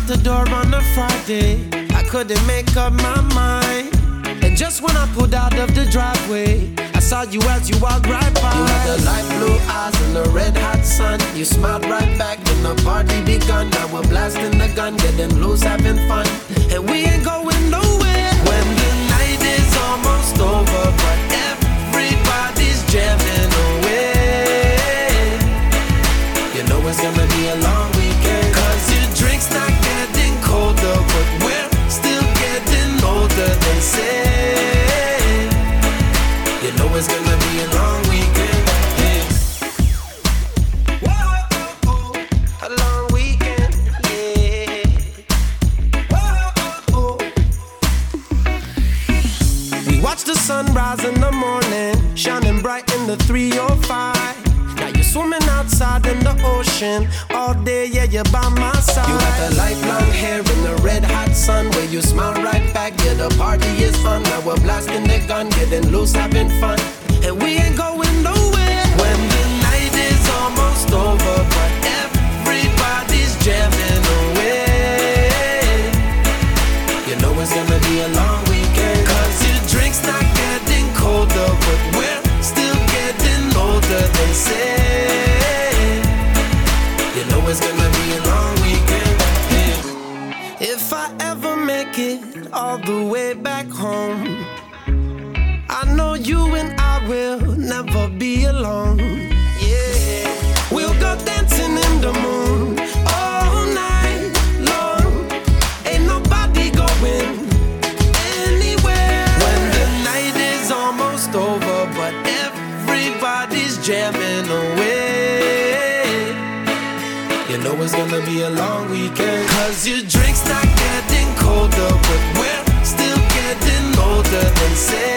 the door on a Friday. I couldn't make up my mind. And just when I pulled out of the driveway, I saw you as you walked right by. You had the light blue eyes and the red hot sun. You smiled right back when the party begun. Now we're blasting the gun, getting loose, having fun. And we ain't going nowhere. When the night is almost over, but everybody's jamming away. You know it's gonna be a long weekend, 'cause your drink's not getting colder, but we're still getting older, they say. You know it's gonna be a long weekend, yeah. Whoa, a long weekend, yeah. Whoa. We watch the sun rise in the morning, shining bright in the 305. Now you're swimming outside in the ocean all day, yeah, you're by my side. You got the light blonde hair in the red hot sun, where you smile right back, yeah, the party is fun. Now we're blasting the gun, getting loose, having fun. And we ain't going nowhere. When the night is almost over, but everybody's jamming away. You know it's gonna be a long weekend, 'cause your drink's not getting colder, but we're still getting older, they say. You know it's gonna be a long weekend, yeah. If I ever make it all the way back home, I know you and I will never be alone, yeah. We'll go dancing in the moon all night long. Ain't nobody going anywhere. When the night is almost over, but everybody's jamming away. You know it's gonna be a long weekend, 'cause your drink's not getting colder, but we're still getting older, they say.